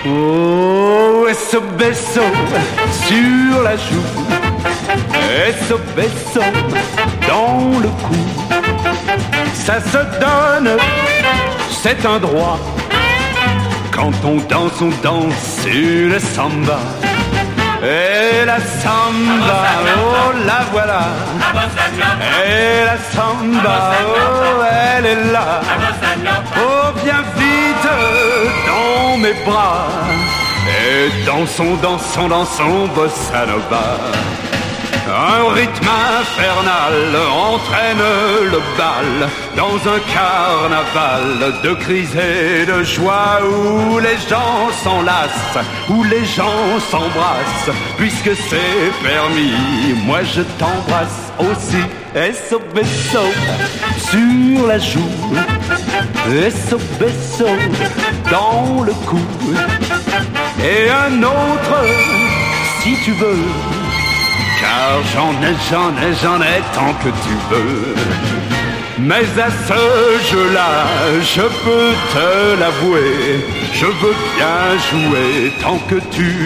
Oh, eso beso sur la joue, eso beso dans le cou. Ça se donne, c'est un droit. Quand on danse une samba. Et la samba, oh la voilà. Et la samba, oh elle est là. Oh viens vite dans mes bras. Et dansons, dansons, dansons bossa nova. Un rythme infernal entraîne le bal dans un carnaval de cris et de joie où les gens s'enlacent, où les gens s'embrassent. Puisque c'est permis, moi je t'embrasse aussi. Eso beso sur la joue, eso beso dans le cou. Et un autre si tu veux. Car j'en ai tant que tu veux. Mais à ce jeu-là, je peux te l'avouer, je veux bien jouer tant que tu